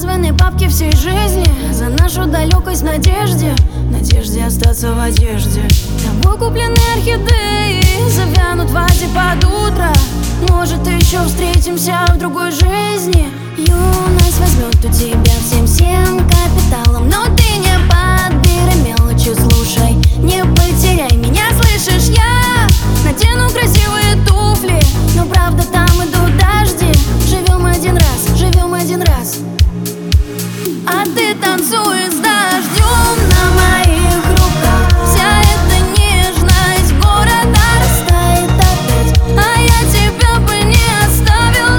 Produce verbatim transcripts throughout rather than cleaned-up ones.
названы бабки всей жизни за нашу далекость в надежде, в надежде остаться в одежде. Тобой купленные орхидеи завянут в вазе под утро. Может, еще встретимся в другой жизни. Юность возьмет у тебя всем-всем капиталом, но ты не подбирай мелочи, слушай, не потеряй меня, слышишь? Я надену красивые туфли, но правда там идут дожди. Живем один раз, живем один раз, а ты танцуешь с дождем на моих руках. Вся эта нежность города растает опять, а я тебя бы не оставила,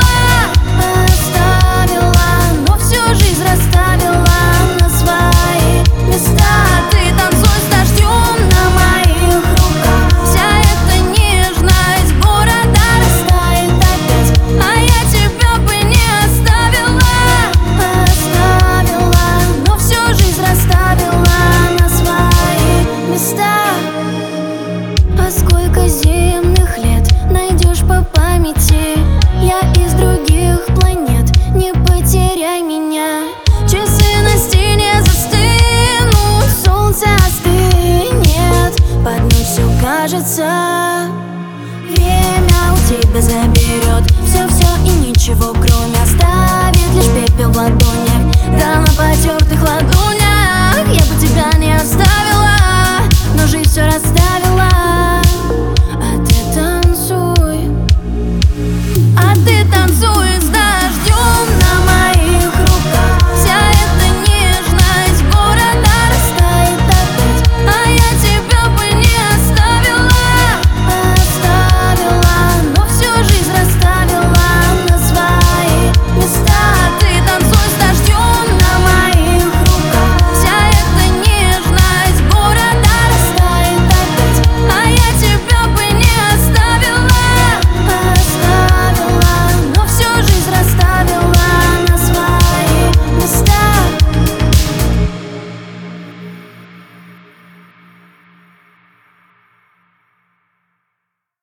оставила, но всю жизнь расставила на свои места. Ты танцуй с дождем на моих руках. Вся эта нежность города растает опять, а я тебя бы не оставила, оставила, но всю жизнь расставила на свои места. А сколько земных лет найдешь по памяти? Я из других планет, не потеряй меня. Часы на стене застынут, солнце остынет, под ночь все кажется, время у тебя заберет все-все и ничего кроме оставит лишь пепел в ладонях, да на потертых ладонях. Я бы тебя не оставила, но жизнь все расставила.